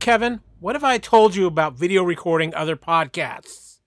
Kevin, what have I told you about video recording other podcasts?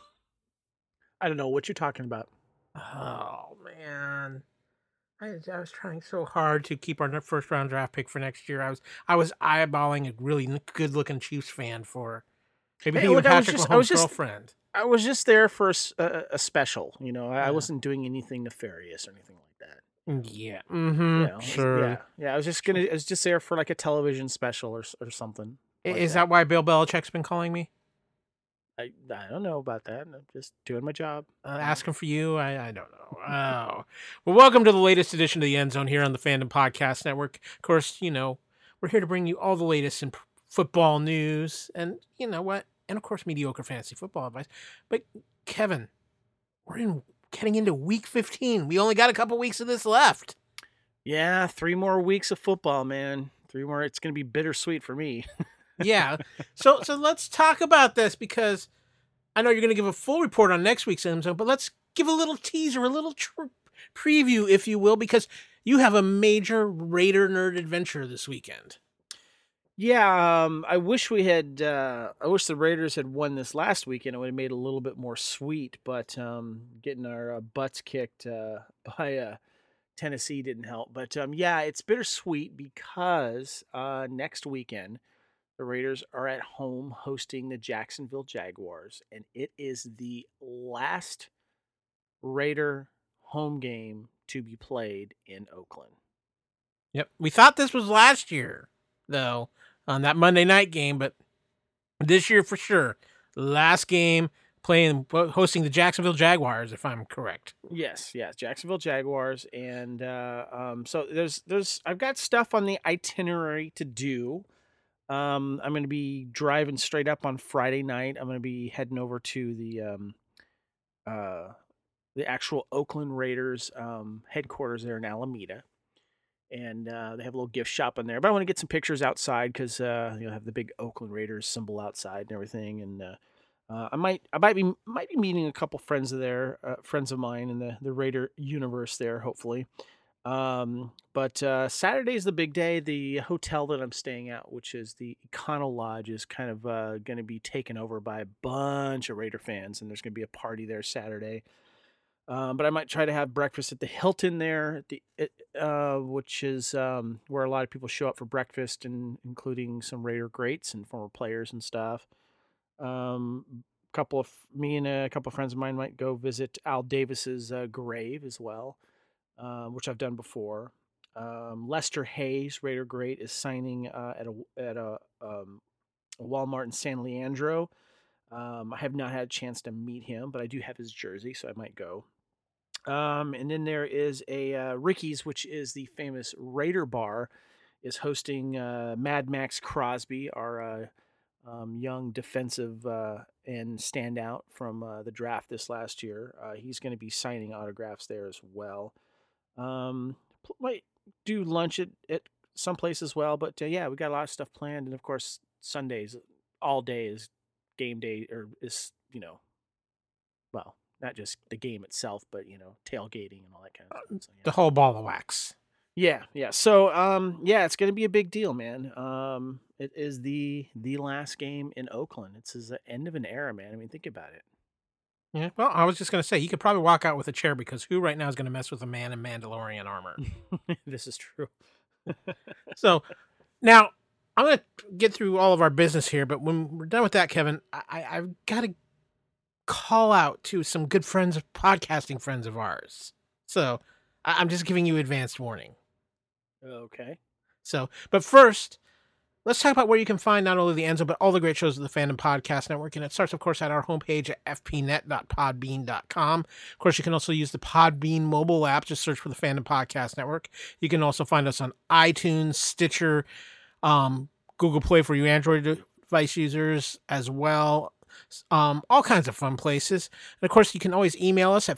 I don't know what you're talking about. Oh, man. I was trying so hard to keep our first round draft pick for next year. I was eyeballing a really good looking Chiefs fan for maybe Hey, even look, Patrick Mahomes' girlfriend. I was just there for a special. I Yeah. wasn't doing anything nefarious or anything like that. Yeah. Mm-hmm. Sure. Yeah. I was just there for like a television special or something like Is that. that why Bill Belichick's been calling me? I don't know about that. I'm just doing my job. Asking for you? I don't know. Oh. Well, welcome to the latest edition of the End Zone here on the Fandom Podcast Network. Of course, we're here to bring you all the latest in football news and you know what? And of course, mediocre fantasy football advice. But Kevin, getting into week 15. We only got a couple weeks of this left. Yeah, 3 more weeks of football, man. 3 more. It's going to be bittersweet for me. Yeah. So let's talk about this because I know you're going to give a full report on next week's End Zone, but let's give a little teaser, a little preview, if you will, because you have a major Raider nerd adventure this weekend. Yeah, I wish we had. I wish the Raiders had won this last weekend. It would have made it a little bit more sweet. But getting our butts kicked by Tennessee didn't help. But yeah, it's bittersweet because next weekend the Raiders are at home hosting the Jacksonville Jaguars, and it is the last Raider home game to be played in Oakland. Yep. We thought this was last year, though, on that Monday night game, but this year for sure. Last game hosting the Jacksonville Jaguars, if I'm correct. Yes, Jacksonville Jaguars, and so there's I've got stuff on the itinerary to do. I'm going to be driving straight up on Friday night. I'm going to be heading over to the actual Oakland Raiders headquarters there in Alameda, and they have a little gift shop in there. But I want to get some pictures outside because have the big Oakland Raiders symbol outside and everything, and I might be meeting a couple friends friends of mine in the Raider universe there, hopefully. But Saturday is the big day. The hotel that I'm staying at, which is the Econo Lodge, is kind of going to be taken over by a bunch of Raider fans, and there's going to be a party there Saturday. But I might try to have breakfast at the Hilton there, which is where a lot of people show up for breakfast, and including some Raider greats and former players and stuff. Me and a couple of friends of mine might go visit Al Davis's grave as well, which I've done before. Lester Hayes, Raider great, is signing at a Walmart in San Leandro. I have not had a chance to meet him, but I do have his jersey, so I might go. And then there is a Ricky's, which is the famous Raider bar, is hosting Mad Max Crosby, our young defensive and standout from the draft this last year. He's going to be signing autographs there as well. Might do lunch at some place as well, but yeah, we got a lot of stuff planned, and of course Sundays all day is game day, or is well, not just the game itself, but tailgating and all that kind of stuff. So, yeah. The whole ball of wax. Yeah. So yeah, it's gonna be a big deal, man. It is the last game in Oakland. It's the end of an era, man. I mean, think about it. Yeah, well, I was just going to say, you could probably walk out with a chair because who right now is going to mess with a man in Mandalorian armor? This is true. So now I'm going to get through all of our business here, but when we're done with that, Kevin, I've got to call out to some good podcasting friends of ours. So I'm just giving you advanced warning. Okay. So, but first, let's talk about where you can find not only the End Zone, but all the great shows of the Fandom Podcast Network. And it starts, of course, at our homepage at fpnet.podbean.com. Of course, you can also use the Podbean mobile app. Just search for the Fandom Podcast Network. You can also find us on iTunes, Stitcher, Google Play for you Android device users as well. All kinds of fun places. And, of course, you can always email us at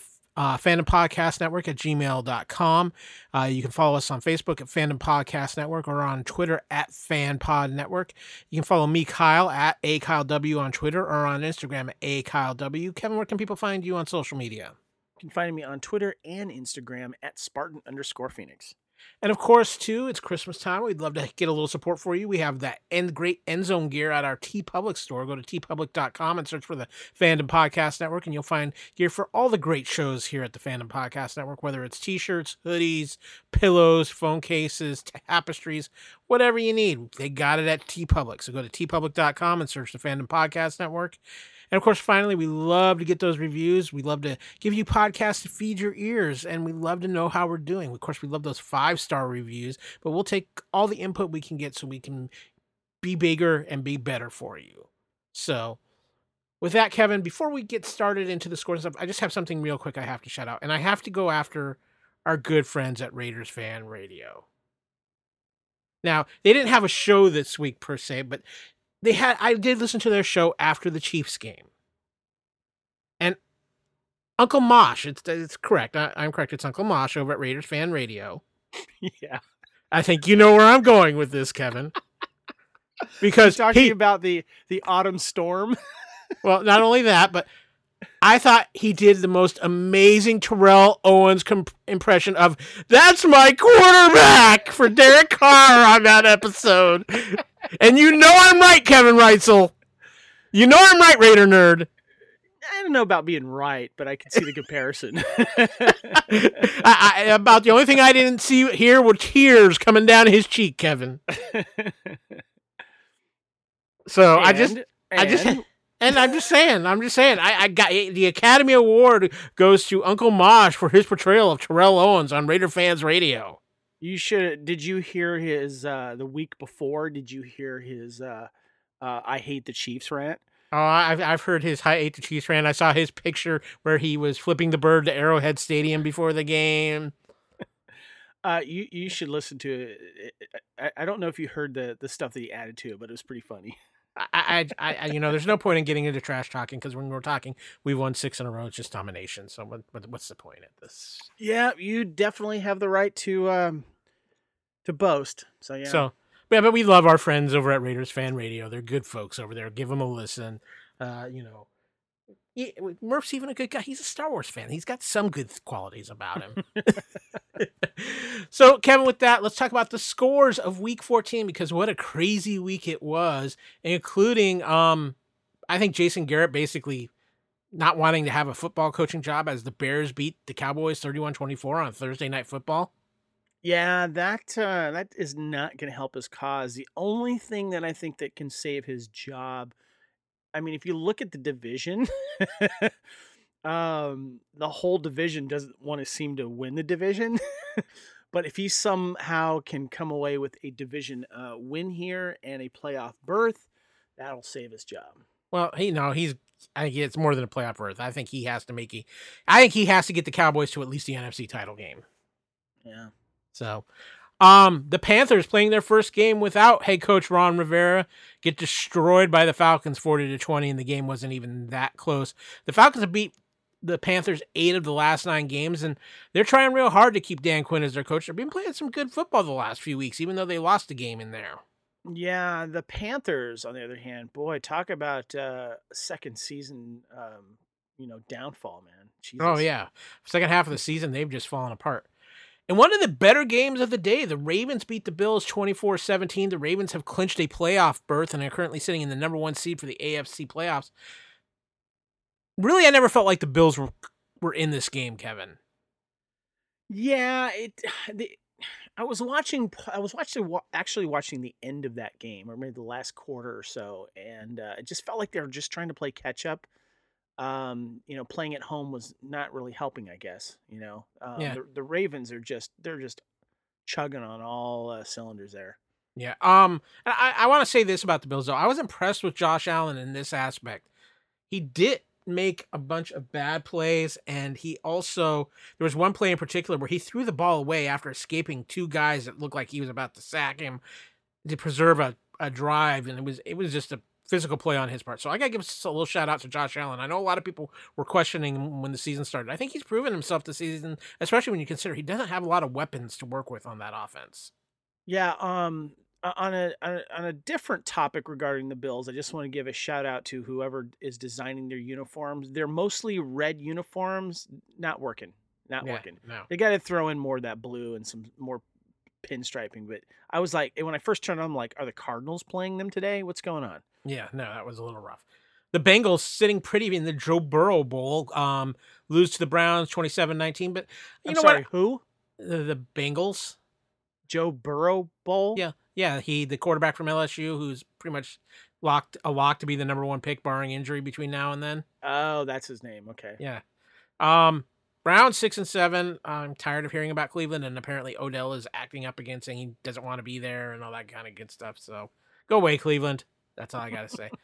fandompodcastnetwork@gmail.com. You can follow us on Facebook at Fandom Podcast Network or on Twitter at FanPod Network. You can follow me, Kyle, at AKyleW on Twitter or on Instagram at AKyleW. Kevin, where can people find you on social media? You can find me on Twitter and Instagram at Spartan_Phoenix. And of course, too, it's Christmas time. We'd love to get a little support for you. We have that great End Zone gear at our TeePublic store. Go to teepublic.com and search for the Fandom Podcast Network, and you'll find gear for all the great shows here at the Fandom Podcast Network, whether it's t-shirts, hoodies, pillows, phone cases, tapestries, whatever you need. They got it at TeePublic. So go to teepublic.com and search the Fandom Podcast Network. And of course, finally, we love to get those reviews. We love to give you podcasts to feed your ears, and we love to know how we're doing. Of course, we love those 5-star reviews, but we'll take all the input we can get so we can be bigger and be better for you. So with that, Kevin, before we get started into the scores and stuff, I just have something real quick I have to shout out, and I have to go after our good friends at Raiders Fan Radio. Now, they didn't have a show this week per se, but I did listen to their show after the Chiefs game. And Uncle Mosh, it's correct. I'm correct. It's Uncle Mosh over at Raiders Fan Radio. Yeah. I think you know where I'm going with this, Kevin. Because talking about the autumn storm. Well, not only that, but I thought he did the most amazing Terrell Owens impression of "That's my quarterback" for Derek Carr on that episode. And you know I'm right, Kevin Reitzel. You know I'm right, Raider nerd. I don't know about being right, but I can see the comparison. About the only thing I didn't see here were tears coming down his cheek, Kevin. So I'm just saying. I got the Academy Award goes to Uncle Mosh for his portrayal of Terrell Owens on Raider Fans Radio. You should. Did you hear his the week before? Did you hear his "I hate the Chiefs" rant? Oh, I've heard his "I hate the Chiefs" rant. I saw his picture where he was flipping the bird to Arrowhead Stadium before the game. You should listen to it. I don't know if you heard the stuff that he added to it, but it was pretty funny. I there's no point in getting into trash talking because when we're talking, we've won 6 in a row. It's just domination. So what's the point at this? Yeah, you definitely have the right to boast. So yeah. So yeah, but we love our friends over at Raiders Fan Radio. They're good folks over there. Give them a listen. Murph's even a good guy. He's a Star Wars fan. He's got some good qualities about him. So, Kevin, with that, let's talk about the scores of Week 14 because what a crazy week it was, including, I think Jason Garrett basically not wanting to have a football coaching job as the Bears beat the Cowboys 31-24 on Thursday Night Football. Yeah, that is not going to help his cause. The only thing that I think that can save his job, I mean, if you look at the division, the whole division doesn't want to seem to win the division. But if he somehow can come away with a division win here and a playoff berth, that'll save his job. Well, I think it's more than a playoff berth. I think he has to get the Cowboys to at least the NFC title game. Yeah. So, the Panthers playing their first game without head coach Ron Rivera get destroyed by the Falcons 40-20, and the game wasn't even that close. The Falcons have beat the Panthers 8 of the last 9 games, and they're trying real hard to keep Dan Quinn as their coach. They've been playing some good football the last few weeks, even though they lost a game in there. Yeah, the Panthers, on the other hand, boy, talk about second season, downfall, man. Jesus. Oh, yeah. Second half of the season, they've just fallen apart. And one of the better games of the day, the Ravens beat the Bills 24-17. The Ravens have clinched a playoff berth and are currently sitting in the number 1 seed for the AFC playoffs. Really, I never felt like the Bills were in this game, Kevin. Yeah, I was actually watching the end of that game, or maybe the last quarter or so, and it just felt like they were just trying to play catch up. Playing at home was not really helping, I guess. The Ravens they're just chugging on all cylinders there. Yeah. I want to say this about the Bills, though. I was impressed with Josh Allen in this aspect. He did make a bunch of bad plays, and there was one play in particular where he threw the ball away after escaping 2 guys that looked like he was about to sack him to preserve a drive, and it was just a physical play on his part. So I got to give a little shout out to Josh Allen. I know a lot of people were questioning him when the season started. I think he's proven himself this season, especially when you consider he doesn't have a lot of weapons to work with on that offense. Yeah, on a different topic regarding the Bills, I just want to give a shout out to whoever is designing their uniforms. They're mostly red uniforms, not working. No. They got to throw in more of that blue and some more pinstriping, but I was like, when I first turned on, I'm like, are the Cardinals playing them today? What's going on? Yeah, no, that was a little rough. The Bengals sitting pretty in the Joe Burrow Bowl, lose to the Browns 27-19, but I'm sorry, who? The Bengals. Joe Burrow Bowl? Yeah, the quarterback from LSU, who's pretty much a lock to be the number 1 pick, barring injury between now and then. Oh, that's his name. Okay. Yeah. Browns 6-7. I'm tired of hearing about Cleveland, and apparently Odell is acting up again, saying he doesn't want to be there and all that kind of good stuff. So go away, Cleveland. That's all I gotta say.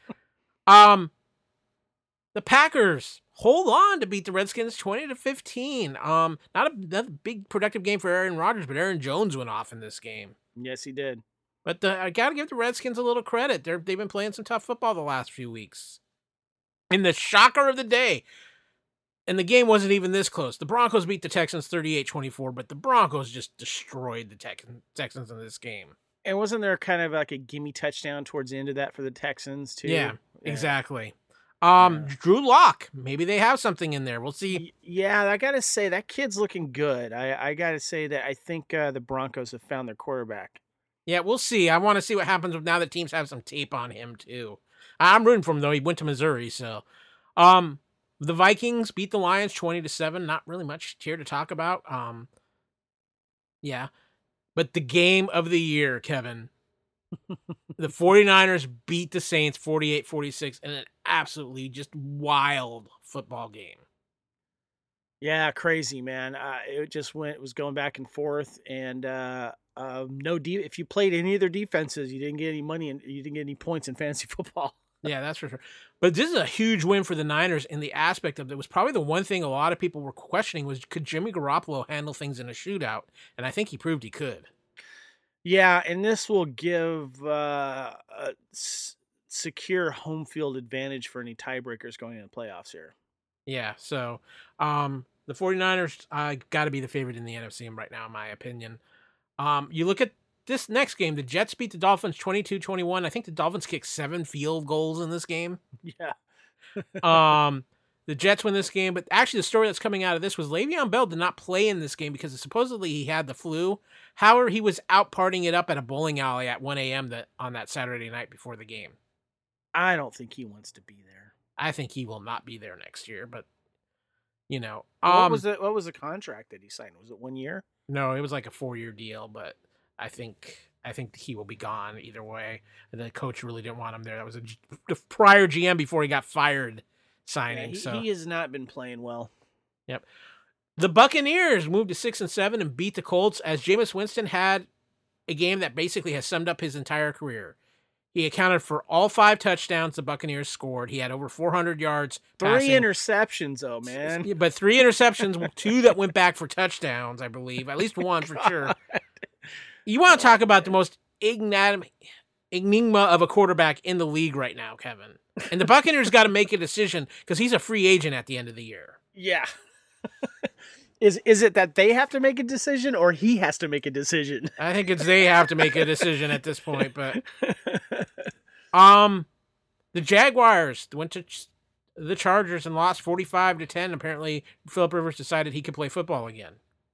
The Packers hold on to beat the Redskins 20-15. Not a big productive game for Aaron Rodgers, but Aaron Jones went off in this game. Yes, he did. But I got to give the Redskins a little credit. They've been playing some tough football the last few weeks. And the shocker of the day, and the game wasn't even this close. The Broncos beat the Texans 38-24, but the Broncos just destroyed the Texans in this game. And wasn't there kind of like a gimme touchdown towards the end of that for the Texans too? Yeah. Exactly. Drew Lock, maybe they have something in there. We'll see. Yeah, I got to say that kid's looking good. I got to say that I think the Broncos have found their quarterback. Yeah, we'll see. I want to see what happens now that teams have some tape on him too. I'm rooting for him though. He went to Missouri, so the Vikings beat the Lions 20-7. Not really much here to talk about. Yeah. But the game of the year, Kevin. The 49ers beat the Saints 48-46 in an absolutely just wild football game. Yeah, crazy, man. It was going back and forth, and if you played any of their defenses, you didn't get any money and you didn't get any points in fantasy football. Yeah, that's for sure. But this is a huge win for the Niners in the aspect of it was probably the one thing a lot of people were questioning was, could Jimmy Garoppolo handle things in a shootout? And I think he proved he could. Yeah, and this will give a secure home field advantage for any tiebreakers going into the playoffs here. Yeah, so the 49ers got to be the favorite in the NFC right now, in my opinion. You look at this next game, the Jets beat the Dolphins 22-21. I think the Dolphins kicked 7 field goals in this game. Yeah. The Jets win this game, but actually the story that's coming out of this was Le'Veon Bell did not play in this game because supposedly he had the flu. However, he was out partying it up at a bowling alley at 1 a.m. on that Saturday night before the game. I don't think he wants to be there. I think he will not be there next year, but you know. What was the contract that he signed? Was it 1 year? No, it was like a 4-year deal, but I think he will be gone either way. The coach really didn't want him there. That was a prior GM before he got fired signing. Yeah, he has not been playing well. Yep. The Buccaneers moved to 6-7 and beat the Colts as Jameis Winston had a game that basically has summed up his entire career. He accounted for all 5 touchdowns the Buccaneers scored. He had over 400 yards. 3 passing. Interceptions, though, man. Yeah, but 3 interceptions, 2 that went back for touchdowns, I believe. At least 1 for sure. You want to talk about the most enigma of a quarterback in the league right now, Kevin. And the Buccaneers got to make a decision because he's a free agent at the end of the year. Yeah. Is it that they have to make a decision or he has to make a decision? I think it's they have to make a decision at this point, but the Jaguars went to the Chargers and lost 45-10. Apparently, Philip Rivers decided he could play football again.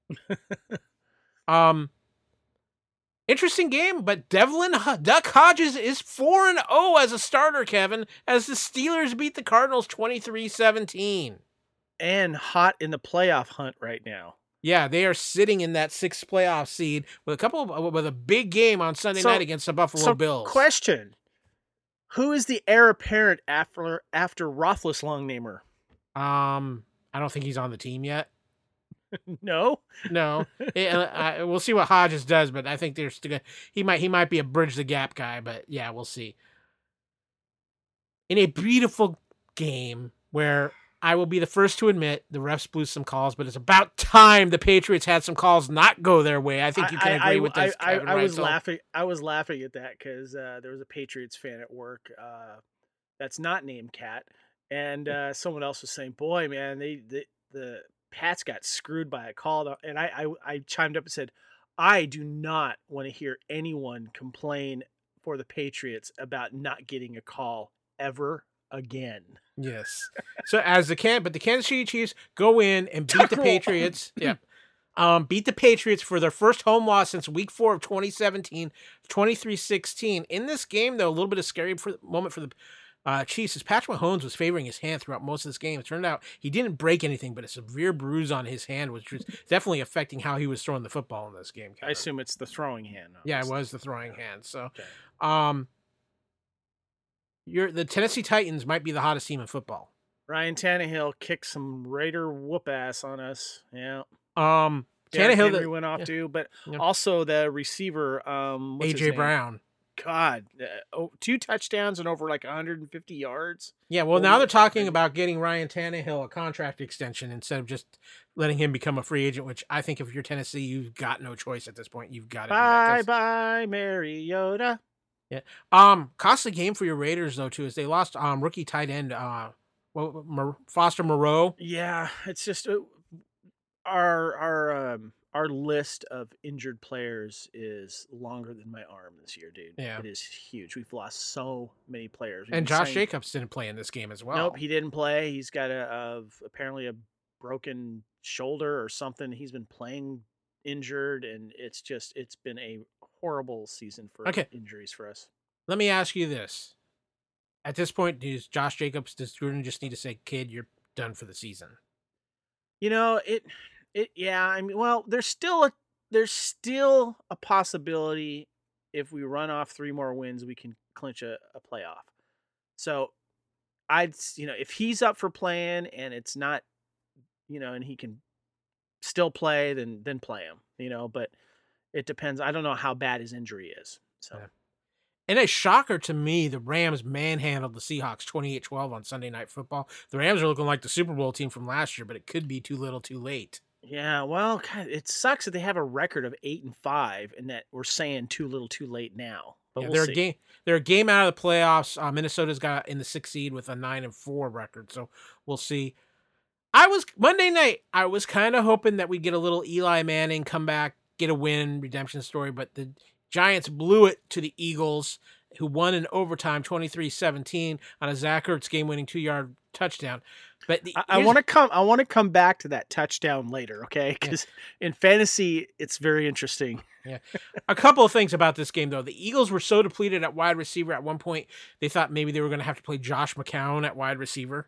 Interesting game, but Devlin Duck Hodges is 4-0 as a starter, Kevin, as the Steelers beat the Cardinals 23-17. And hot in the playoff hunt right now. Yeah, they are sitting in that 6th playoff seed with a big game on Sunday night against the Buffalo Bills. Question: who is the heir apparent after Roethlisberger? I don't think he's on the team yet. No. We'll see what Hodges does, but I think he might be a bridge the gap guy. But yeah, we'll see. In a beautiful game where I will be the first to admit the refs blew some calls, but it's about time the Patriots had some calls not go their way. I think you can agree with this. I was laughing. I was laughing at that because there was a Patriots fan at work that's not named Cat, and someone else was saying, "Boy, man, the Pats got screwed by a call," and I chimed up and said, "I do not want to hear anyone complain for the Patriots about not getting a call ever again." Yes. So the Kansas City Chiefs go in and beat the Patriots. Yeah. Beat the Patriots for their first home loss since week 4 of 2017, 23-16. In this game, though, a little bit of scary moment for the Chiefs, as Patrick Mahomes was favoring his hand throughout most of this game. It turned out he didn't break anything, but a severe bruise on his hand, which was definitely affecting how he was throwing the football in this game, Kevin. I assume it's the throwing hand. Yeah, it was the throwing hand. So, Okay. the Tennessee Titans might be the hottest team in football. Ryan Tannehill kicked some Raider whoop ass on us. Yeah. Tannehill Henry went off too, but Yeah. also the receiver, what's his AJ name? Brown. God, 2 touchdowns and over like 150 yards. Yeah, well, now they're talking about getting Ryan Tannehill a contract extension instead of just letting him become a free agent, which I think if you're Tennessee, you've got no choice at this point. You've got to do that. Bye, Mariota. Yeah. Costly game for your Raiders though too is they lost rookie tight end Foster Moreau. Yeah, it's just our list of injured players is longer than my arm this year, dude. Yeah. It is huge. We've lost so many players. And Josh Jacobs didn't play in this game as well. Nope, he didn't play. He's got apparently a broken shoulder or something. He's been playing injured, and it's been a horrible season for injuries for us. Let me ask you this. At this point, does Gruden just need to say, kid, you're done for the season? You know, yeah, I mean, well, there's still a possibility if we run off 3 more wins, we can clinch a playoff. So if he's up for playing and it's not, and he can still play, then play him, but it depends. I don't know how bad his injury is. So. Yeah. And a shocker to me, the Rams manhandled the Seahawks 28-12 on Sunday Night Football. The Rams are looking like the Super Bowl team from last year, but it could be too little too late. Yeah, well, God, it sucks that they have a record of 8-5 and that we're saying too little too late now. But we'll see. They're a game out of the playoffs. Minnesota's got in the 6th seed with a 9-4 record, so we'll see. Monday night, I was kind of hoping that we'd get a little Eli Manning come back, get a win, redemption story, but the Giants blew it to the Eagles, who won in overtime 23-17 on a Zach Ertz game-winning 2-yard touchdown. But I want to come back to that touchdown later, okay? Because in fantasy, it's very interesting. Yeah, a couple of things about this game though. The Eagles were so depleted at wide receiver at one point they thought maybe they were going to have to play Josh McCown at wide receiver.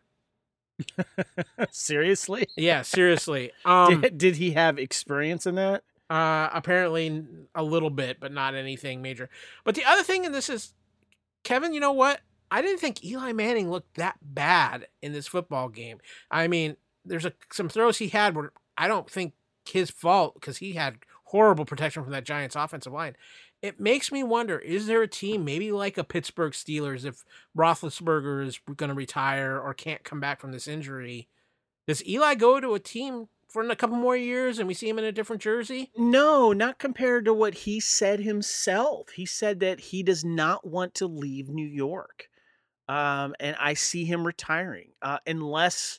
Seriously? Yeah, seriously. Did he have experience in that? Apparently a little bit, but not anything major. But the other thing in this is, Kevin, you know what? I didn't think Eli Manning looked that bad in this football game. I mean, there's some throws he had where I don't think his fault because he had horrible protection from that Giants offensive line. It makes me wonder, is there a team maybe like a Pittsburgh Steelers if Roethlisberger is going to retire or can't come back from this injury? Does Eli go to a team for a couple more years and we see him in a different jersey? No, not compared to what he said himself. He said that he does not want to leave New York. And I see him retiring unless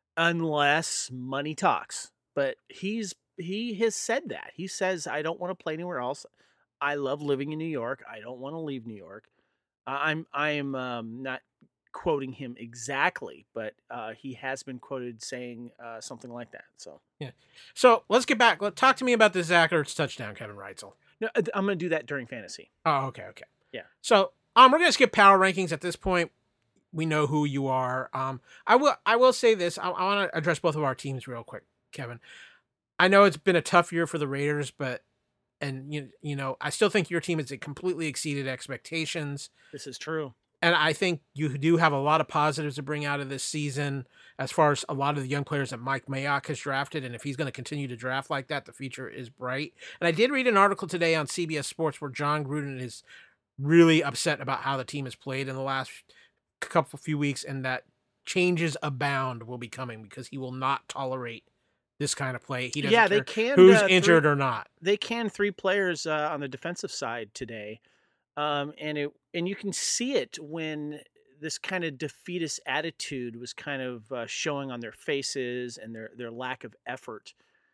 money talks. But he has said that. He says, I don't want to play anywhere else. I love living in New York. I don't want to leave New York. I am not quoting him exactly, but he has been quoted saying something like that. So yeah. So let's get back. Talk to me about the Zach Ertz touchdown, Kevin Reitzel. No, I'm going to do that during fantasy. Oh, okay. Yeah. So we're going to skip power rankings at this point. We know who you are. I will say this. I want to address both of our teams real quick, Kevin. I know it's been a tough year for the Raiders, and you know, I still think your team has completely exceeded expectations. This is true. And I think you do have a lot of positives to bring out of this season as far as a lot of the young players that Mike Mayock has drafted. And if he's going to continue to draft like that, the future is bright. And I did read an article today on CBS Sports where John Gruden is really upset about how the team has played in the last few weeks, and that changes abound will be coming because he will not tolerate this kind of play. He doesn't care they can, who's injured or not. They can 3 players on the defensive side today. And you can see it when this kind of defeatist attitude was kind of showing on their faces and their lack of effort.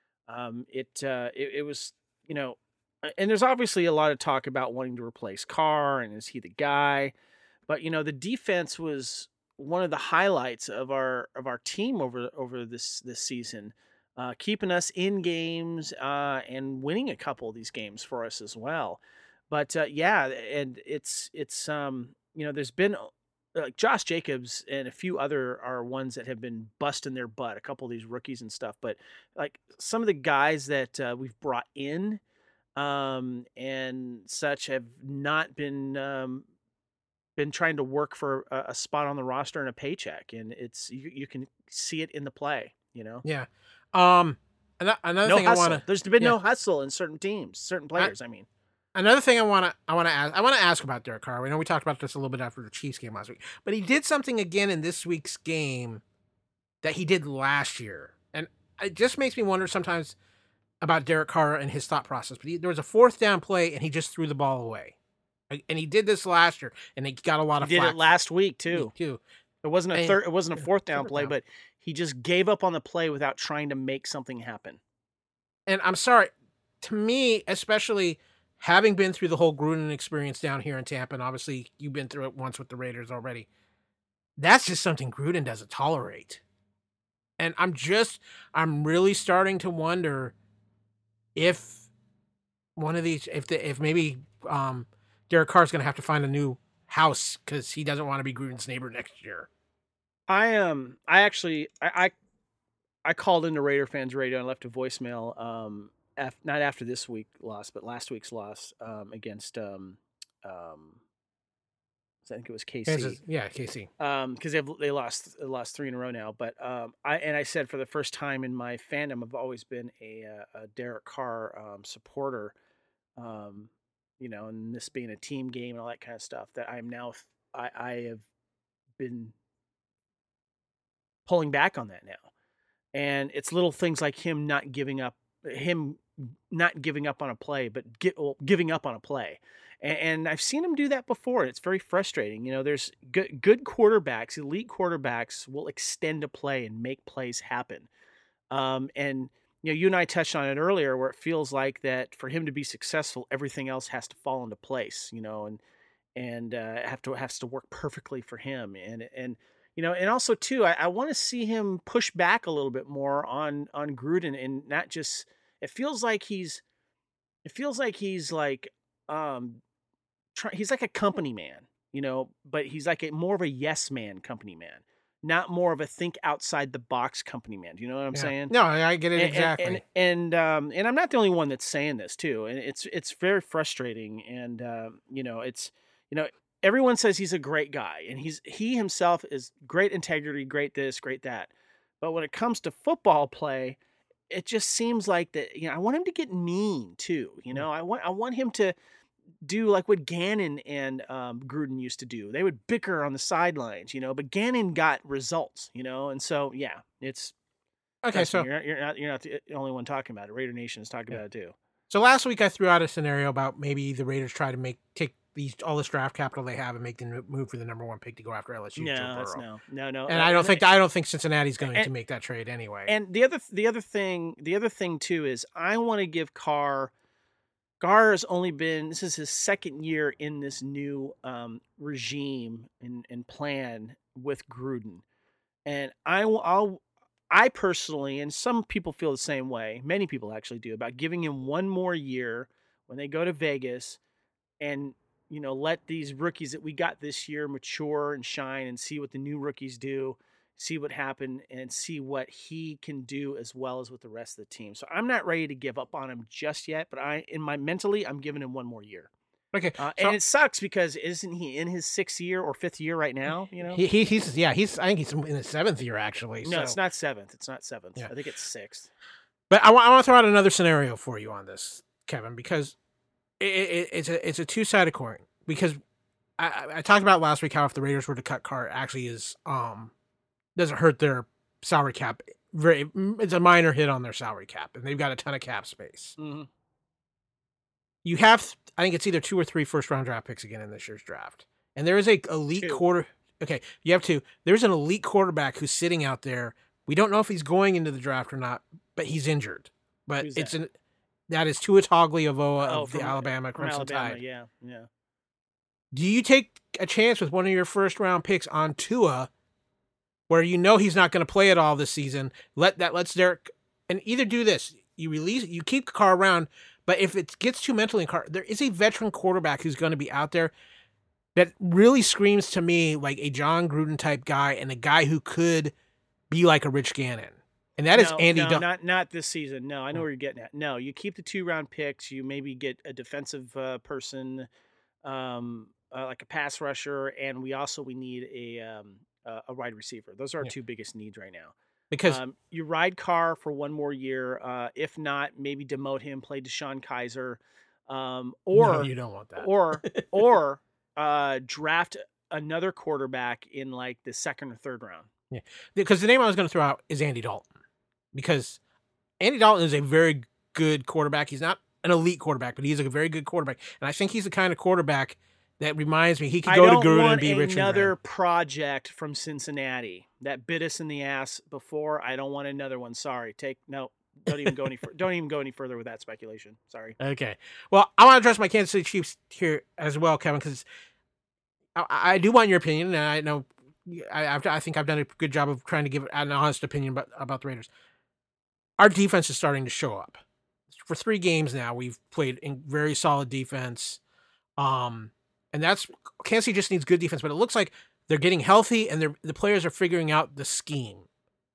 It was, you know, and there's obviously a lot of talk about wanting to replace Carr and is he the guy? But you know, the defense was one of the highlights of our team over this season. keeping us in games and winning a couple of these games for us as well. But yeah, and it's there's been like Josh Jacobs and a few other are ones that have been busting their butt. A couple of these rookies and stuff, but like some of the guys that we've brought in and such have not been trying to work for a spot on the roster and a paycheck, and it's you can see it in the play. Yeah. Another No thing hustle. I want to. There's been Yeah. no hustle in certain teams, certain players. I mean, Another thing I want to ask about Derek Carr. I know we talked about this a little bit after the Chiefs game last week, but he did something again in this week's game that he did last year, and it just makes me wonder sometimes about Derek Carr and his thought process. But there was a fourth down play, and he just threw the ball away, and he did this last year, and he got a lot of he did flack it last week too. It wasn't a third. It wasn't a fourth down play, but he just gave up on the play without trying to make something happen. And I'm sorry, to me, especially having been through the whole Gruden experience down here in Tampa, and obviously you've been through it once with the Raiders already, that's just something Gruden doesn't tolerate. And I'm really starting to wonder if one of these, if maybe Derek Carr's going to have to find a new house because he doesn't want to be Gruden's neighbor next year. I called into Raider Fans Radio and left a voicemail. Not after this week's loss, but last week's loss against I think it was KC. Yeah, KC. Because they lost 3 in a row now. But I said for the first time in my fandom, I've always been a Derek Carr supporter. And this being a team game and all that kind of stuff, that I'm now I have been pulling back on that now. And it's little things like him not giving up on a play, but giving up on a play. And I've seen him do that before. It's very frustrating. There's good quarterbacks, elite quarterbacks will extend a play and make plays happen. And you and I touched on it earlier, where it feels like that for him to be successful, everything else has to fall into place. And has to work perfectly for him. And also too, I want to see him push back a little bit more on Gruden, and not just. It feels like he's like he's like a company man, but he's like more of a yes man company man, not more of a think outside the box company man. Do you know what I'm saying? No, I get it exactly. And I'm not the only one that's saying this too, and it's very frustrating. And everyone says he's a great guy, and he himself is great integrity, great this, great that. But when it comes to football play, it just seems like that. I want him to get mean too. I want him to do like what Gannon and Gruden used to do. They would bicker on the sidelines, but Gannon got results, and so yeah, it's okay. So you're not the only one talking about it. Raider Nation is talking about it too. So last week I threw out a scenario about maybe the Raiders try to take all this draft capital they have and make the move for the number 1 pick to go after LSU. No. And I don't think Cincinnati's going to make that trade anyway. And the other thing too is I want to give Carr has only been, this is his second year in this new regime and plan with Gruden, and I personally, and some people feel the same way, many people actually do, about giving him one more year when they go to Vegas and let these rookies that we got this year mature and shine and see what the new rookies do, see what happened, and see what he can do as well as with the rest of the team. So I'm not ready to give up on him just yet, but mentally, I'm giving him one more year. Okay. And it sucks because isn't he in his 6th year or 5th year right now? He's I think he's in his 7th year actually. No, it's not 7th. It's not 7th. Yeah. I think it's 6th. But I want to throw out another scenario for you on this, Kevin, because it's a two-sided coin. Because I talked about last week how if the Raiders were to cut Carr, it actually is doesn't hurt their salary cap. It's a minor hit on their salary cap, and they've got a ton of cap space. Mm-hmm. You have, I think it's either 2 or 3 first-round draft picks again in this year's draft, and there is a elite quarter. Okay, you have 2. There's an elite quarterback who's sitting out there. We don't know if he's going into the draft or not, but he's injured. But that is Tua Tagovailoa of the Alabama Crimson Tide. Yeah. Do you take a chance with one of your first-round picks on Tua, where he's not going to play at all this season? Lets Derek And either do this, you keep Carr around, but if it gets too mentally in Carr, there is a veteran quarterback who's going to be out there that really screams to me like a John Gruden type guy and a guy who could be like a Rich Gannon. And that is Andy Dalton. Not this season. No, I know where you're getting at. No, you keep the 2-round picks. You maybe get a defensive person, like a pass rusher, and we need a wide receiver. Those are our two biggest needs right now. Because you ride Carr for one more year. If not, maybe demote him, play Deshaun Kaiser, or no, you don't want that. or draft another quarterback in like the 2nd or 3rd round. Yeah, because the name I was going to throw out is Andy Dalton. Because Andy Dalton is a very good quarterback. He's not an elite quarterback, but he's a very good quarterback. And I think he's the kind of quarterback that reminds me he could go to Gruden and be Richard. Another project from Cincinnati that bit us in the ass before. I don't want another one. Sorry. Don't even go any further with that speculation. Sorry. Okay. Well, I want to address my Kansas City Chiefs here as well, Kevin, because I do want your opinion, and I know I think I've done a good job of trying to give an honest opinion about the Raiders. Our defense is starting to show up. For 3 games now, we've played in very solid defense. And that's Kansas City just needs good defense, but it looks like they're getting healthy and the players are figuring out the scheme.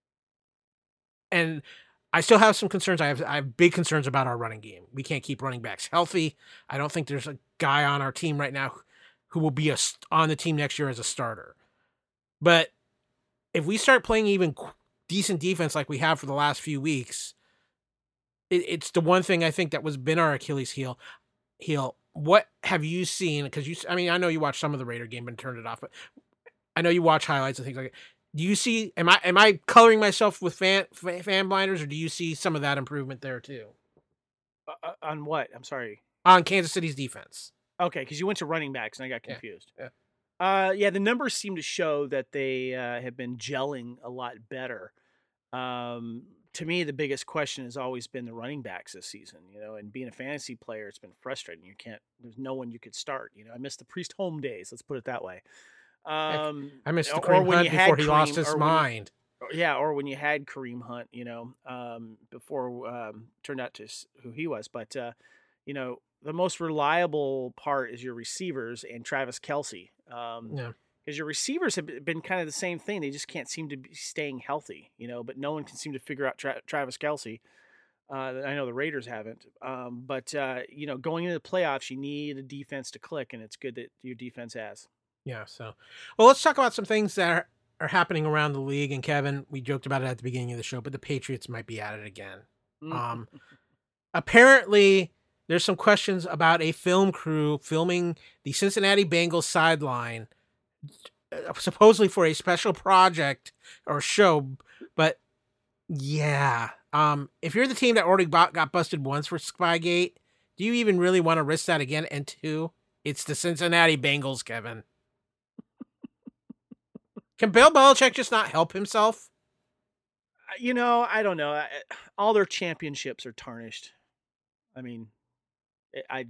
And I still have some concerns. I have big concerns about our running game. We can't keep running backs healthy. I don't think there's a guy on our team right now who will be on the team next year as a starter. But if we start playing even decent defense like we have for the last few weeks, it's the one thing I think that was been our Achilles heel. What have you seen? Because I know you watched some of the Raider game and turned it off, but I know you watch highlights and things like that. Do you see? Am I coloring myself with fan blinders, or do you see some of that improvement there too? On what? I'm sorry. On Kansas City's defense. Okay, because you went to running backs and I got confused. Yeah. The numbers seem to show that they have been gelling a lot better. To me, the biggest question has always been the running backs this season, and being a fantasy player, it's been frustrating. There's no one you could start. I missed the Priest home days. Let's put it that way. I missed the Kareem Hunt before he lost his mind. Or when you had Kareem Hunt, before turned out to who he was. But, the most reliable part is your receivers and Travis Kelce. Because your receivers have been kind of the same thing. They just can't seem to be staying healthy, but no one can seem to figure out Travis Kelce. I know the Raiders haven't. But going into the playoffs, you need a defense to click, and it's good that your defense has. Yeah, so. Well, let's talk about some things that are happening around the league. And Kevin, we joked about it at the beginning of the show, but the Patriots might be at it again. Apparently, there's some questions about a film crew filming the Cincinnati Bengals sideline, supposedly for a special project or show. But yeah, if you're the team that already got busted once for Spygate, do you even really want to risk that again? And 2, it's the Cincinnati Bengals, Kevin. Can Bill Belichick just not help himself? I don't know. All their championships are tarnished. I mean, I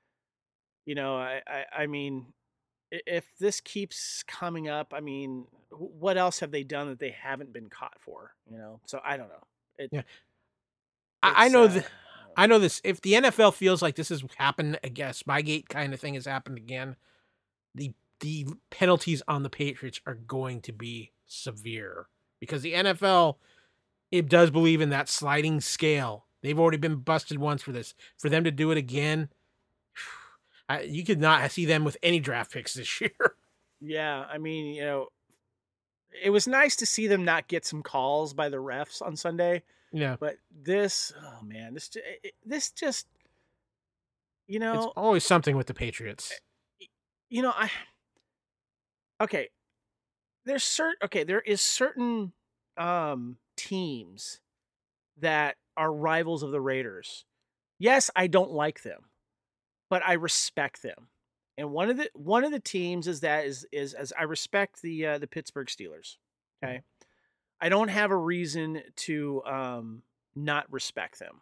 mean, if this keeps coming up, I mean, what else have they done that they haven't been caught for? So I don't know. I know that. I know this. If the NFL feels like this has happened again, Spygate kind of thing has happened again, the penalties on the Patriots are going to be severe because the NFL, it does believe in that sliding scale. They've already been busted once for this. For them to do it again, you could not see them with any draft picks this year. Yeah, I mean, it was nice to see them not get some calls by the refs on Sunday. Yeah, but this just, it's always something with the Patriots. There is certain teams that are rivals of the Raiders. Yes, I don't like them, but I respect them. And one of the teams is as I respect the Pittsburgh Steelers. Okay. I don't have a reason to not respect them.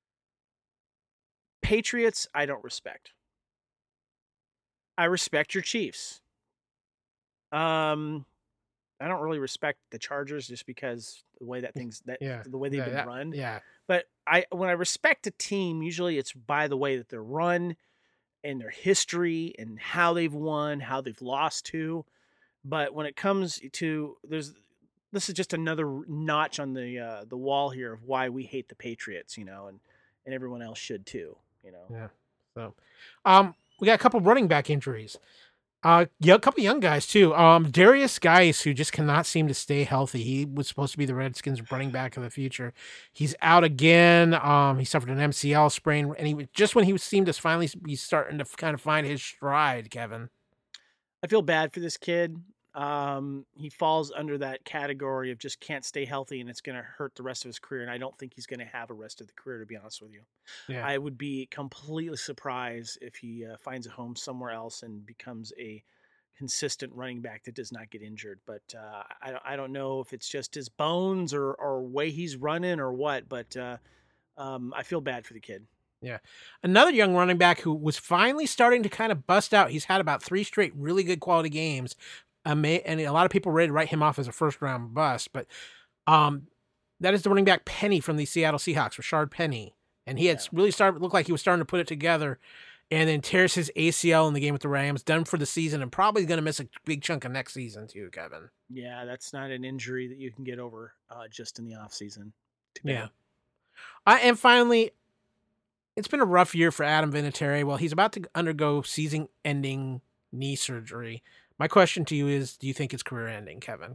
Patriots, I don't respect. I respect your Chiefs. I don't really respect the Chargers just because the way Yeah. the way they've been run. Yeah. But when I respect a team, usually it's by the way that they're run and their history and how they've won, how they've lost to. But when it comes to this is just another notch on the wall here of why we hate the Patriots, and everyone else should too. Yeah. So, we got a couple running back injuries. Yeah, a couple young guys too. Darius Geis, who just cannot seem to stay healthy. He was supposed to be the Redskins running back of the future. He's out again. He suffered an MCL sprain, and just when he seemed to finally be starting to kind of find his stride, Kevin. I feel bad for this kid. He falls under that category of just can't stay healthy, and it's going to hurt the rest of his career. And I don't think he's going to have a rest of the career, to be honest with you. Yeah. I would be completely surprised if he finds a home somewhere else and becomes a consistent running back that does not get injured. But I don't know if it's just his bones or way he's running or what. But I feel bad for the kid. Yeah. Another young running back who was finally starting to kind of bust out. He's had about 3 straight really good quality games. And a lot of people ready to write him off as a first-round bust. But that is the running back Penny from the Seattle Seahawks, Rashard Penny. And he had really looked like he was starting to put it together, and then tears his ACL in the game with the Rams, done for the season, and probably going to miss a big chunk of next season too, Kevin. Yeah, that's not an injury that you can get over just in the offseason. Yeah. And finally, it's been a rough year for Adam Vinatieri. Well, he's about to undergo season-ending knee surgery. My question to you is, do you think it's career-ending, Kevin?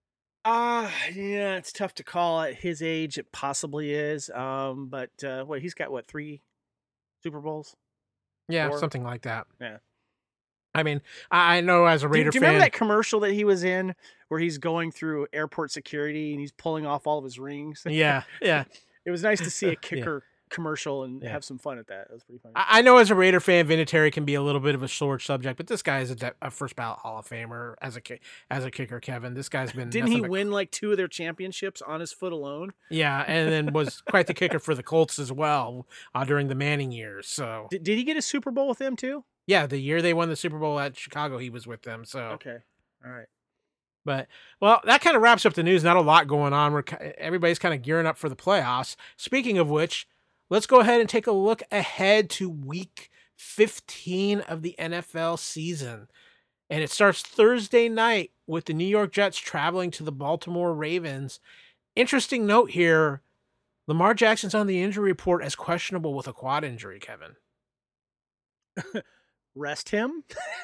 Yeah, it's tough to call at his age. It possibly is. But he's got 3 Super Bowls? Yeah, 4? something like that. Yeah. I mean, I know as a Raider do you fan. remember that commercial that he was in where he's going through airport security and he's pulling off all of his rings? Yeah. It was nice to see a kicker commercial and have some fun at that. It was pretty funny. I know as a Raider fan, Vinatieri can be a little bit of a sore subject, but this guy is a first ballot Hall of Famer as a kicker, Kevin. This guy's been Didn't he win like 2 of their championships on his foot alone? Yeah, and then was quite the kicker for the Colts as well during the Manning years. So did he get a Super Bowl with them too? Yeah, the year they won the Super Bowl at Chicago, he was with them. So okay, all right. But, well, that kind of wraps up the news. Not a lot going on. Everybody's kind of gearing up for the playoffs. Speaking of which, let's go ahead and take a look ahead to week 15 of the NFL season. And it starts Thursday night with the New York Jets traveling to the Baltimore Ravens. Interesting note here, Lamar Jackson's on the injury report as questionable with a quad injury, Kevin. Rest him?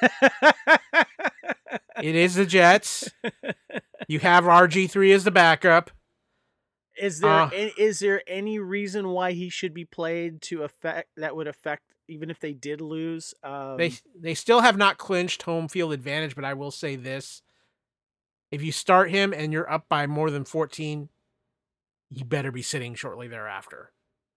It is the Jets. You have RG3 as the backup. Is there any reason why he should be played that would affect even if they did lose? They still have not clinched home field advantage, but I will say this: if you start him and you're up by more than 14, you better be sitting shortly thereafter.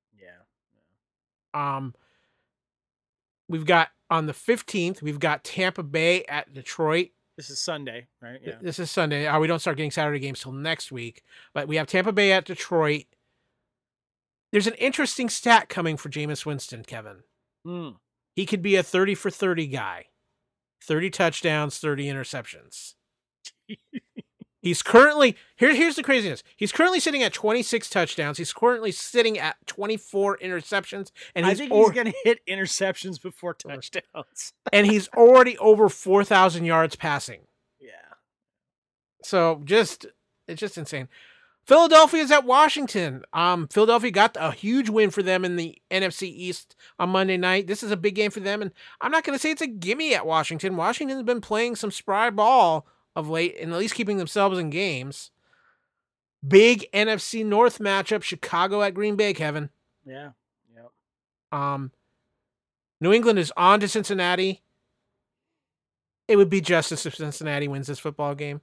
Yeah. We've got on the 15th, we've got Tampa Bay at Detroit. This is Sunday, right? Yeah. This is Sunday. We don't start getting Saturday games till next week, but we have Tampa Bay at Detroit. There's an interesting stat coming for Jameis Winston, Kevin. He could be a 30 for 30 guy. 30 touchdowns, 30 interceptions. He's currently, here's the craziness. He's currently sitting at 26 touchdowns. He's currently sitting at 24 interceptions. And I think he's going to hit interceptions before touchdowns. And he's already over 4,000 yards passing. Yeah. So it's just insane. Philadelphia's at Washington. Philadelphia got a huge win for them in the NFC East on Monday night. This is a big game for them. And I'm not going to say it's a gimme at Washington. Washington's been playing some spry ball of late, and at least keeping themselves in games. Big NFC North matchup, Chicago at Green Bay, Kevin. Yeah. Yep. New England is on to Cincinnati. It would be justice if Cincinnati wins this football game.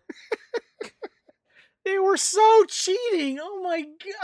They were so cheating. Oh my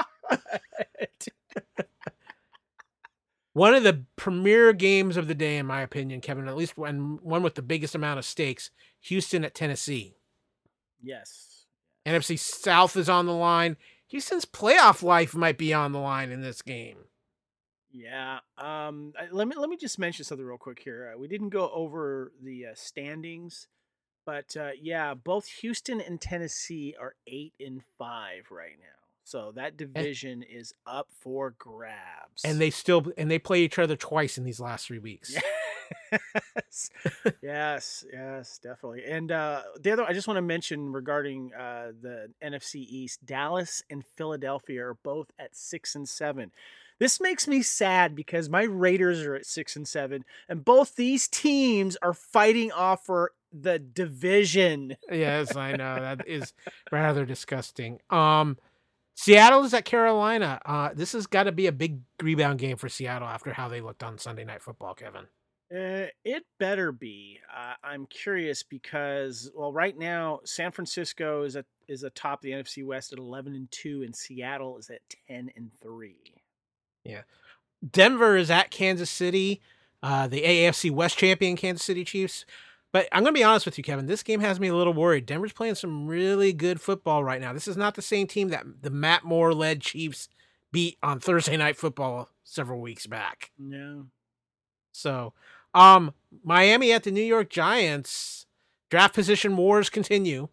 God. One of the premier games of the day, in my opinion, Kevin, at least one with the biggest amount of stakes, Houston at Tennessee. Yes. NFC South is on the line. Houston's playoff life might be on the line in this game. Yeah. Let me just mention something real quick here. We didn't go over the standings But yeah, both Houston and Tennessee are 8-5 right now. So that and, division is up for and grabs. they play each other twice in these last 3 weeks. Yes, yes, definitely. And the other, I just want to mention regarding the NFC East, Dallas and Philadelphia are both at 6-7. This makes me sad because my Raiders are at 6-7, and both these teams are fighting off for the division. Yes, I know that is rather disgusting. Seattle is at Carolina. This has got to be a big rebound game for Seattle after how they looked on Sunday Night Football, Kevin. It better be. I'm curious because, well, right now San Francisco is atop the NFC West at 11-2, and Seattle is at 10-3. Yeah. Denver is at Kansas City, the AFC West champion Kansas City Chiefs. But I'm going to be honest with you, Kevin. This game has me a little worried. Denver's playing some really good football right now. This is not the same team that the Matt Moore-led Chiefs beat on Thursday Night Football several weeks back. No. So, Miami at the New York Giants. Draft position wars continue.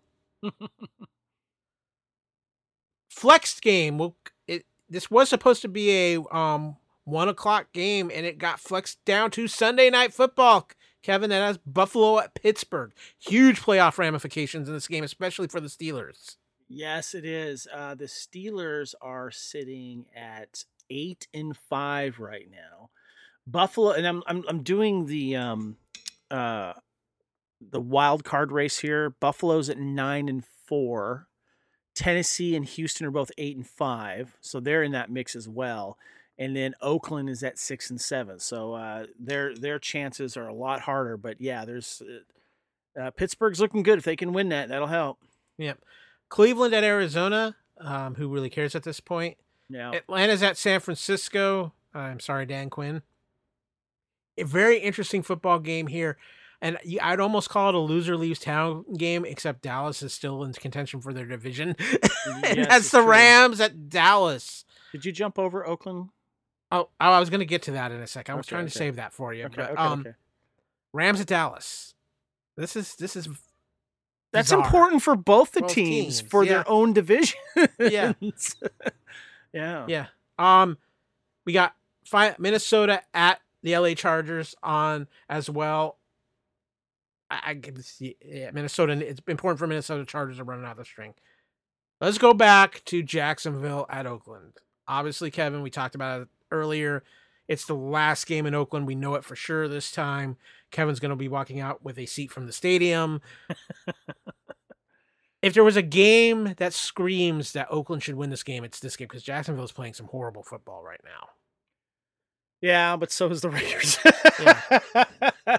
Flexed game. This was supposed to be a 1:00 game, and it got flexed down to Sunday Night Football. Kevin, that has Buffalo at Pittsburgh. Huge playoff ramifications in this game, especially for the Steelers. Yes, it is. The Steelers are sitting at 8-5 right now. Buffalo, and I'm doing the wild card race here. Buffalo's at 9-4. Tennessee and Houston are both 8-5, so they're in that mix as well. And then Oakland is at 6-7, so their chances are a lot harder. But yeah, there's Pittsburgh's looking good. If they can win that, that'll help. Yep. Cleveland at Arizona. Who really cares at this point? Yeah. Atlanta's at San Francisco. I'm sorry, Dan Quinn. A very interesting football game here. And I'd almost call it a loser leaves town game, except Dallas is still in contention for their division. And Yes, that's it's the true. Rams at Dallas. Did you jump over Oakland? Oh, I was going to get to that in a second. I was Okay, trying to okay. save that for you. Okay, But, okay. Rams at Dallas. This is That's bizarre. important for both the Both teams teams, for yeah. their own division. Yeah. Yeah. Yeah. We got Minnesota at the LA Chargers on as well. I can see Minnesota. It's important for Minnesota Chargers to run out the string. Let's go back to Jacksonville at Oakland. Obviously, Kevin, we talked about it earlier. It's the last game in Oakland. We know it for sure this time. Kevin's going to be walking out with a seat from the stadium. If there was a game that screams that Oakland should win this game, it's this game because Jacksonville is playing some horrible football right now. Yeah, but so is the Raiders. Yeah.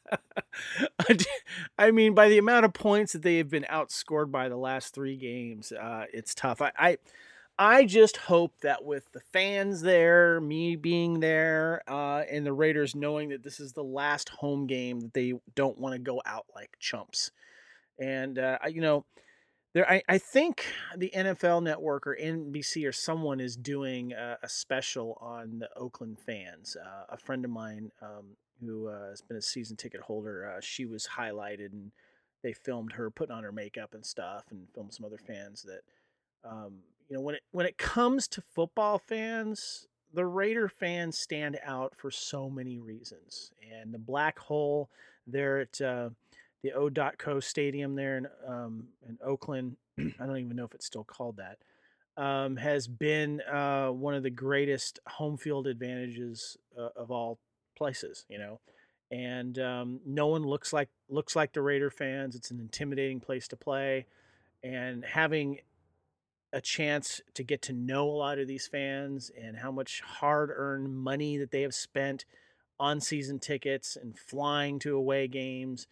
I mean, by the amount of points that they have been outscored by the last 3 games, it's tough. I just hope that with the fans there, me being there, and the Raiders knowing that this is the last home game, that they don't want to go out like chumps. And I think the NFL Network or NBC or someone is doing a special on the Oakland fans. A friend of mine who has been a season ticket holder, she was highlighted, and they filmed her putting on her makeup and stuff, and filmed some other fans that, when it comes to football fans, the Raider fans stand out for so many reasons. And the Black Hole there at the O.co Stadium there in Oakland, I don't even know if it's still called that, has been one of the greatest home field advantages of all places, and no one looks like the Raider fans. It's an intimidating place to play, and having a chance to get to know a lot of these fans and how much hard-earned money that they have spent on season tickets and flying to away games.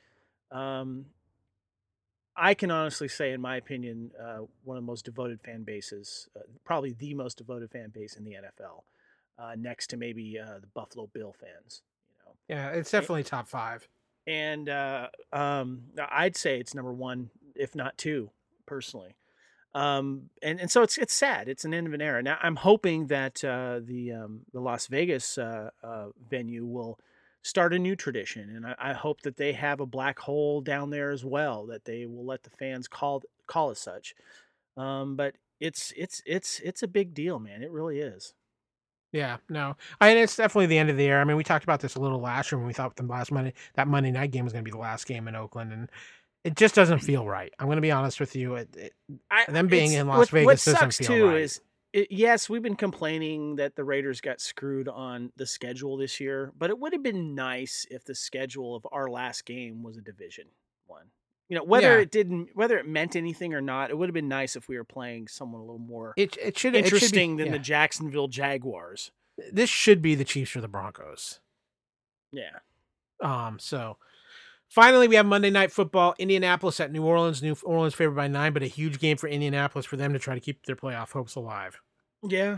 I can honestly say, in my opinion, one of the most devoted fan bases, probably the most devoted fan base in the NFL, next to maybe the Buffalo Bill fans. Yeah, it's definitely top 5. And I'd say it's number 1, if not 2, personally. And so it's sad. It's an end of an era. Now I'm hoping that the Las Vegas venue will start a new tradition, and I hope that they have a black hole down there as well that they will let the fans call as such. But it's a big deal, man. It really is. Yeah, no, it's definitely the end of the year. I mean, we talked about this a little last year when we thought that Monday night game was going to be the last game in Oakland, and it just doesn't feel right. I'm going to be honest with you. Them being in Las Vegas doesn't sucks feel too right. is yes, we've been complaining that the Raiders got screwed on the schedule this year, but it would have been nice if the schedule of our last game was a division one. You know, whether it meant anything or not, it would have been nice if we were playing someone a little more it should interesting than yeah. the Jacksonville Jaguars. This should be the Chiefs or the Broncos. Yeah. So finally, we have Monday Night Football, Indianapolis at New Orleans. New Orleans favored by 9, but a huge game for Indianapolis for them to try to keep their playoff hopes alive. Yeah.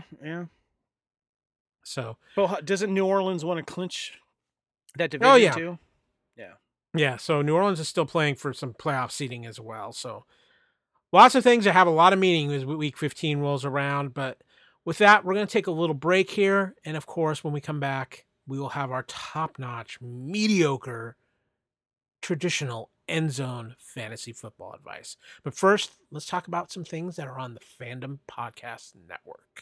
So, well, doesn't New Orleans want to clinch that division too? Yeah. Yeah, so New Orleans is still playing for some playoff seeding as well. So lots of things that have a lot of meaning as Week 15 rolls around. But with that, we're going to take a little break here. And of course, when we come back, we will have our top-notch, mediocre, traditional end zone fantasy football advice. But first, let's talk about some things that are on the Fandom Podcast Network.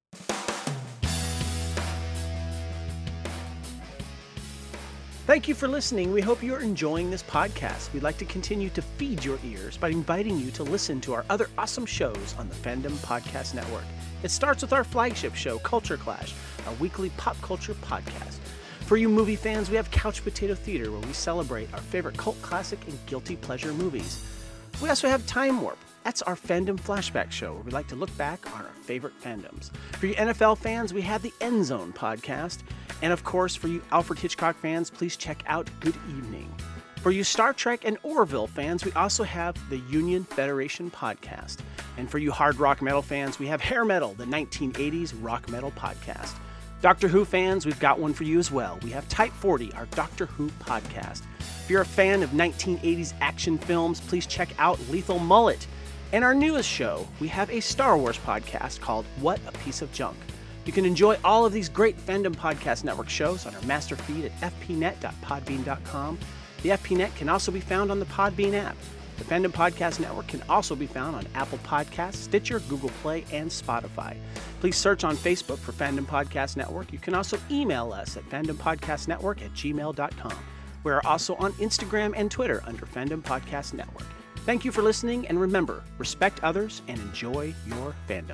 Thank you for listening. We hope you're enjoying this podcast. We'd like to continue to feed your ears by inviting you to listen to our other awesome shows on the Fandom Podcast Network. It starts with our flagship show, Culture Clash, our weekly pop culture podcast. For you movie fans, we have Couch Potato Theater, where we celebrate our favorite cult classic and guilty pleasure movies. We also have Time Warp. That's our Fandom Flashback show, where we like to look back on our favorite fandoms. For you NFL fans, we have the End Zone podcast. And of course, for you Alfred Hitchcock fans, please check out Good Evening. For you Star Trek and Orville fans, we also have the Union Federation podcast. And for you hard rock metal fans, we have Hair Metal, the 1980s rock metal podcast. Doctor Who fans, we've got one for you as well. We have Type 40, our Doctor Who podcast. If you're a fan of 1980s action films, please check out Lethal Mullet. And our newest show, we have a Star Wars podcast called What a Piece of Junk. You can enjoy all of these great Fandom Podcast Network shows on our master feed at fpnet.podbean.com. The FPNet can also be found on the Podbean app. The Fandom Podcast Network can also be found on Apple Podcasts, Stitcher, Google Play, and Spotify. Please search on Facebook for Fandom Podcast Network. You can also email us at fandompodcastnetwork@gmail.com. We are also on Instagram and Twitter under Fandom Podcast Network. Thank you for listening, and remember, respect others and enjoy your fandom.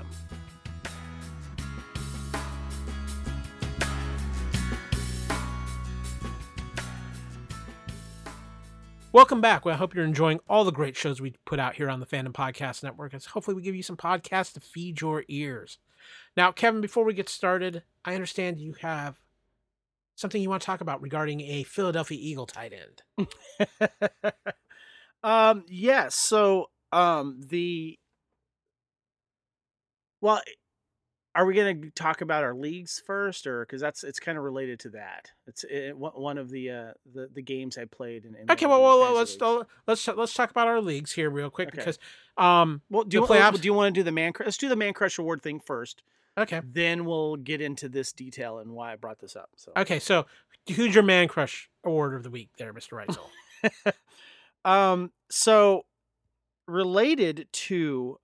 Welcome back. Well, I hope you're enjoying all the great shows we put out here on the Fandom Podcast Network. As hopefully we give you some podcasts to feed your ears. Now, Kevin, before we get started, I understand you have something you want to talk about regarding a Philadelphia Eagle tight end. Yes. So, are we going to talk about our leagues first, or because it's kind of related to that? It's one of the games I played in okay, well, let's talk about our leagues here real quick. Okay. Because do you want to do the man? Let's do the Man Crush Award thing first. Okay. Then we'll get into this detail and why I brought this up. So okay, so who's your Man Crush Award of the week, there, Mr. Reitzel? So related to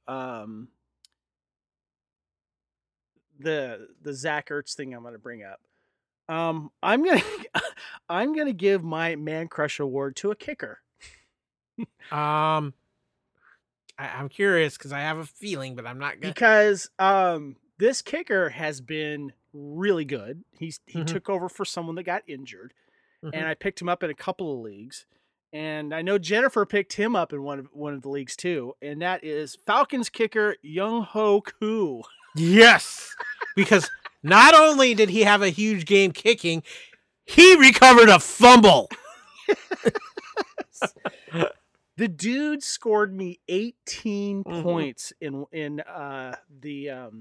the Zach Ertz thing I'm going to bring up. I'm gonna give my Man Crush Award to a kicker. I'm curious because I have a feeling, but I'm not gonna. Because this kicker has been really good. He took over for someone that got injured, and I picked him up in a couple of leagues. And I know Jennifer picked him up in one of the leagues too, and that is Falcons kicker Younghoe Koo. Yes, because not only did he have a huge game kicking, he recovered a fumble. The dude scored me 18 points in the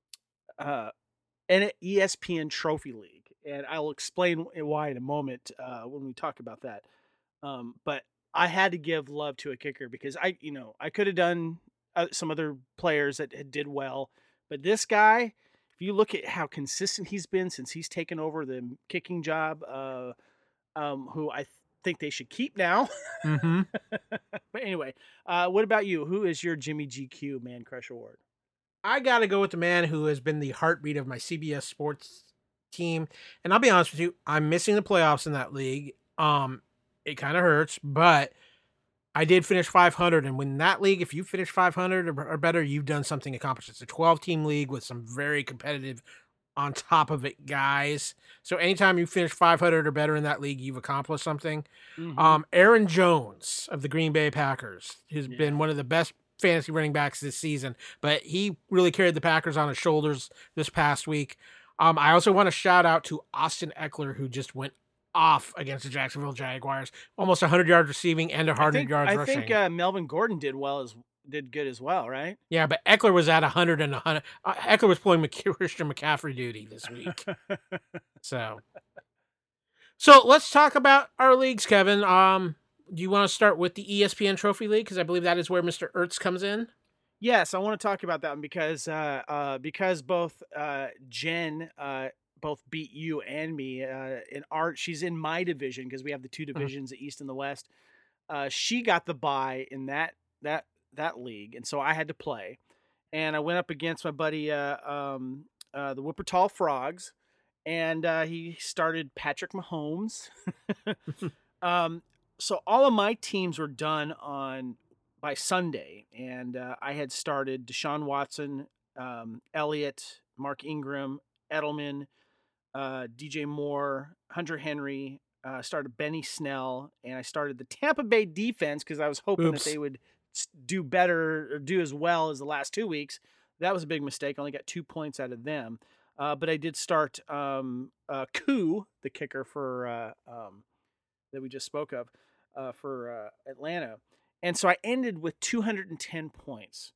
ESPN Trophy League, and I'll explain why in a moment when we talk about that. But I had to give love to a kicker because I could have done some other players that did well, but this guy, if you look at how consistent he's been since he's taken over the kicking job who I think they should keep now. Mm-hmm. But anyway, what about you? Who is your Jimmy GQ Man Crush Award? I got to go with the man who has been the heartbeat of my CBS sports team. And I'll be honest with you, I'm missing the playoffs in that league. It kind of hurts, but I did finish 500. And when that league, if you finish 500 or better, you've done something accomplished. It's a 12-team league with some very competitive on top of it guys. So anytime you finish 500 or better in that league, you've accomplished something. Mm-hmm. Aaron Jones of the Green Bay Packers has Yeah. been one of the best fantasy running backs this season, but he really carried the Packers on his shoulders this past week. I also want to shout out to Austin Eckler, who just went off against the Jacksonville Jaguars, almost 100 yards receiving and 100 yards rushing. I think Melvin Gordon did good as well, right? Yeah, but Eckler was at 100 and 100. Eckler was pulling Christian McCaffrey duty this week. So let's talk about our leagues, Kevin. Do you want to start with the ESPN Trophy League? Because I believe that is where Mr. Ertz comes in. Yes, I want to talk about that one because both Jen both beat you and me in art. She's in my division because we have the two divisions, the East and the West. She got the bye in that league, and so I had to play. And I went up against my buddy, the Whippertall Frogs, and he started Patrick Mahomes. So all of my teams were done by Sunday, and I had started Deshaun Watson, Elliott, Mark Ingram, Edelman, DJ Moore, Hunter Henry. Started Benny Snell, and I started the Tampa Bay defense because I was hoping that they would do better or do as well as the last 2 weeks. That was a big mistake. I only got 2 points out of them. But I did start Koo, the kicker for that we just spoke of for Atlanta. And so I ended with 210 points.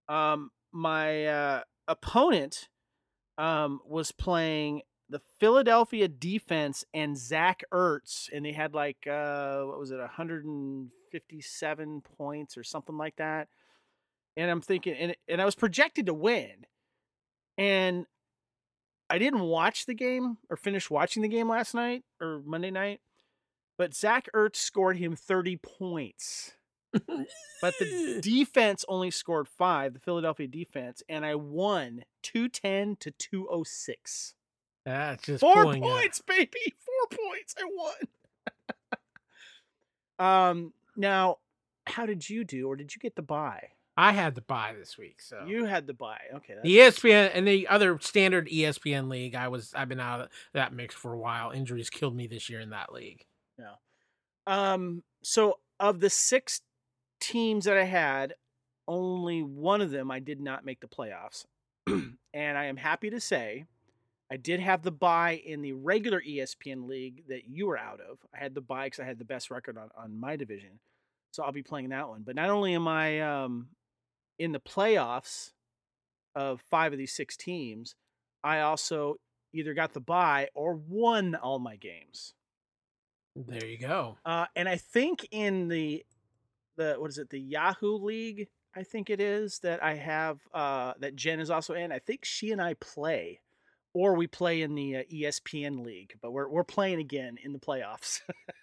My opponent was playing the Philadelphia defense and Zach Ertz, and they had like, what was it, 157 points or something like that. And I'm thinking, and I was projected to win. And I didn't watch the game or finish watching the game last night or Monday night, but Zach Ertz scored him 30 points. But the defense only scored 5, the Philadelphia defense, and I won 210 to 206. That's just 4 points, baby. 4 points. I won. Now, how did you do, or did you get the bye? I had the bye this week, so you had the bye. Okay. The ESPN and the other standard ESPN league, I've been out of that mix for a while. Injuries killed me this year in that league. Yeah. So of the 6 teams that I had, only one of them I did not make the playoffs. And I am happy to say I did have the bye in the regular ESPN league that you were out of. I had the bye because I had the best record on my division. So I'll be playing that one. But not only am I in the playoffs of 5 of these 6 teams, I also either got the bye or won all my games. There you go. And I think in the what is it, the Yahoo League, I think it is, that I have that Jen is also in. I think she and I play, or we play in the ESPN League, but we're playing again in the playoffs.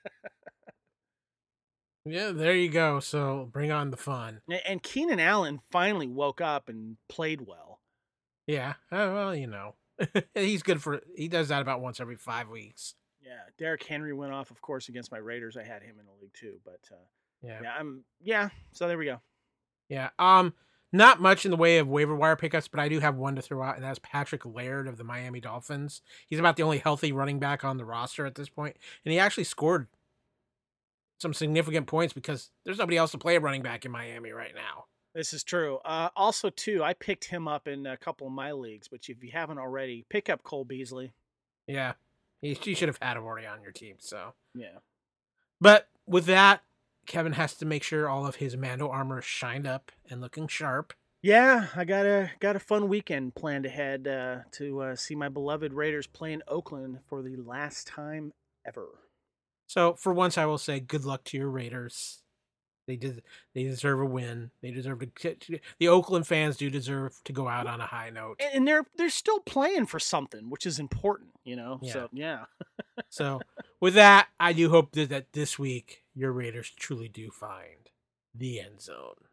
Yeah, there you go. So bring on the fun. And Keenan Allen finally woke up and played well. Yeah, well, he's good he does that about once every 5 weeks. Yeah, Derrick Henry went off, of course, against my Raiders. I had him in the league too, but yeah. So there we go. Yeah. Not much in the way of waiver wire pickups, but I do have one to throw out, and that's Patrick Laird of the Miami Dolphins. He's about the only healthy running back on the roster at this point, and he actually scored some significant points because there's nobody else to play a running back in Miami right now. This is true. Also, too, I picked him up in a couple of my leagues, but if you haven't already, pick up Cole Beasley. Yeah, he should have had him already on your team. So yeah, but with that, Kevin has to make sure all of his Mando armor is shined up and looking sharp. Yeah, I got a fun weekend planned ahead to see my beloved Raiders play in Oakland for the last time ever. So for once, I will say good luck to your Raiders. They did. They deserve a win. They deserve to. The Oakland fans do deserve to go out on a high note. And they're still playing for something, which is important, Yeah. So yeah. So with that, I do hope that this week your Raiders truly do find the end zone.